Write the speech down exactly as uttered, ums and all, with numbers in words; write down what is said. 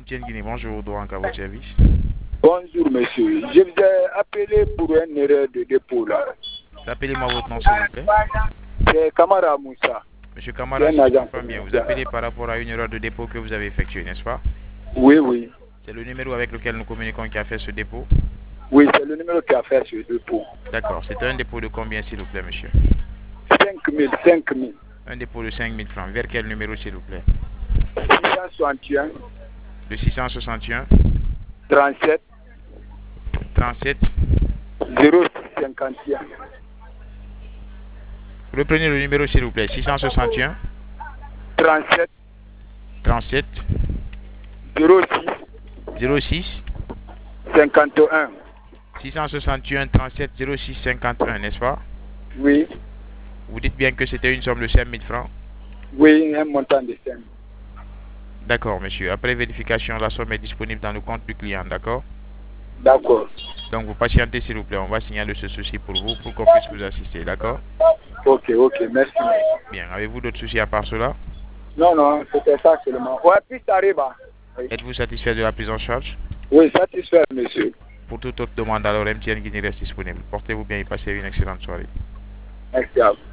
M T N Guinée, bonjour, donc à votre service. Bonjour monsieur, je vous ai appelé pour une erreur de dépôt là. Rappelez-moi votre nom s'il vous plaît. C'est Kamara Moussa. Monsieur Kamara, si je comprends bien, vous appelez par rapport à une erreur de dépôt que vous avez effectuée, n'est-ce pas? Oui, oui. C'est le numéro avec lequel nous communiquons qui a fait ce dépôt? Oui, c'est le numéro qui a fait ce dépôt. D'accord, c'est un dépôt de combien s'il vous plaît monsieur? cinq mille, cinq mille. Un dépôt de cinq mille francs. Vers quel numéro s'il vous plaît? six cent soixante et un. Le six cent soixante et un. trente-sept. trente-sept. zéro six cinquante et un. Reprenez le numéro s'il vous plaît. six cent soixante et un. trente-sept. trente-sept. zéro six. zéro six. cinquante et un. six cent soixante et un trente-sept zéro six cinquante et un, n'est-ce pas? Oui. Vous dites bien que c'était une somme de cinq mille francs? Oui, un montant de cinq mille. D'accord, monsieur. Après vérification, la somme est disponible dans le compte du client, d'accord? D'accord. Donc, vous patientez, s'il vous plaît. On va signaler ce souci pour vous, pour qu'on puisse vous assister, d'accord? Ok, ok, merci. Bien. Avez-vous d'autres soucis à part cela? Non, non, c'était ça seulement. Ouais, puis ça arrive. Hein. Oui. Êtes-vous satisfait de la prise en charge? Oui, satisfait, monsieur. Pour toute autre demande, alors M T N Guinée reste disponible. Portez-vous bien et passez une excellente soirée. Merci à vous.